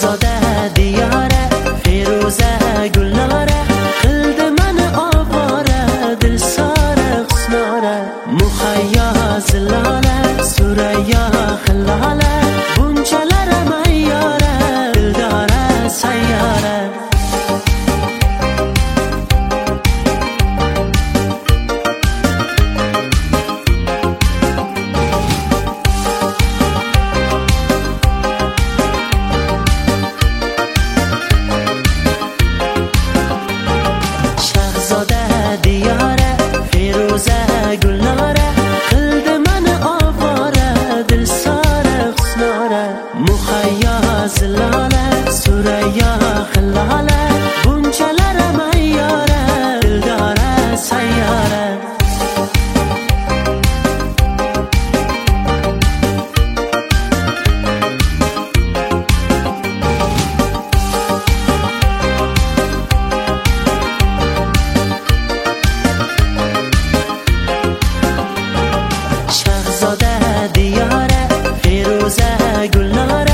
شهزاده دیاره فیروزه گلناره قلد من آواره دل ساره خسناره مخیا زلاله سوریا خلاله بونچلر میاره دلداره سیاره دیاره فیروزه گلناره قلد من آواره دل ساره خسناره مخیا زلاله سوریا خلاله بونچلر میاره دلداره سیاره شهزاده دیاره فیروزه گلناره